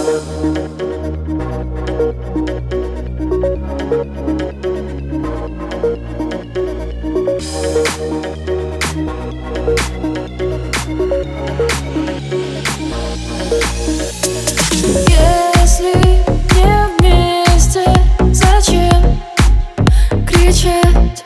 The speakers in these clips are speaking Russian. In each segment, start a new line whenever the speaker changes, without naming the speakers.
Если не вместе, зачем кричать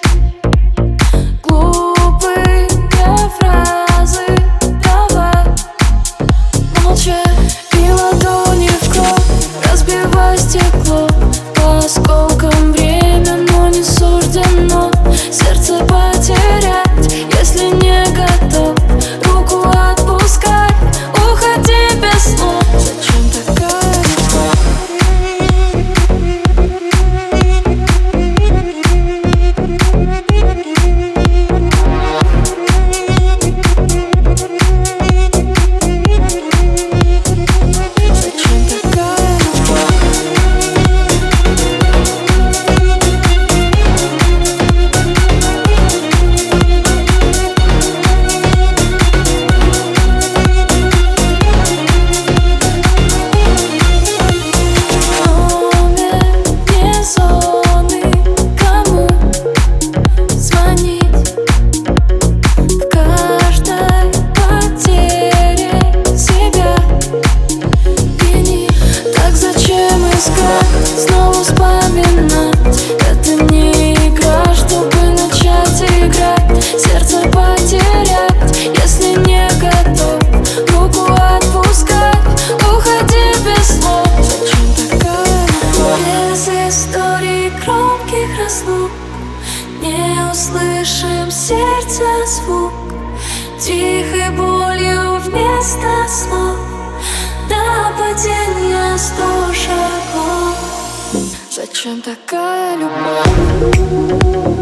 глупые фразы? Давай молчать и ладони в кровь, разбивай стекло по осколкам. Время, но не суждено сердце потерять. Если не готов, руку отпускай, уходи без слов. Зачем такая любовь? Зачем такая любовь? Снова вспоминать, это не игра, чтобы начать играть, сердце потерять. Если не готов, руку отпускай, уходи без слов. Зачем такая любовь? Без историй громких разлук не услышим сердца звук, тихой болью вместо слов. До падения 100 шагов. Зачем такая любовь?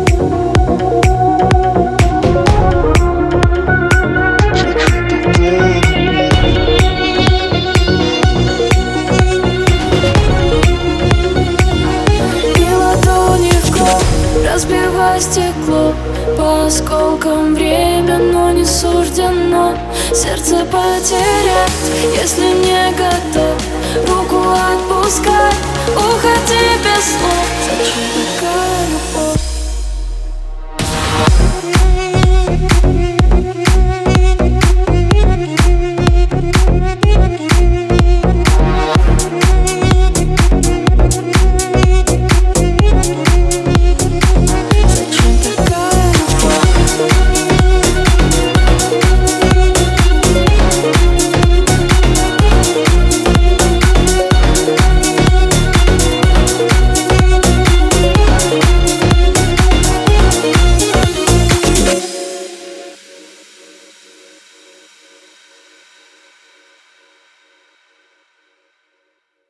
И ладони в кровь, разбивай стекло по осколкам. Время, но не суждено сердце потерять. Если не готов, руку отпускай, уходи без слов. Зачем такая любовь?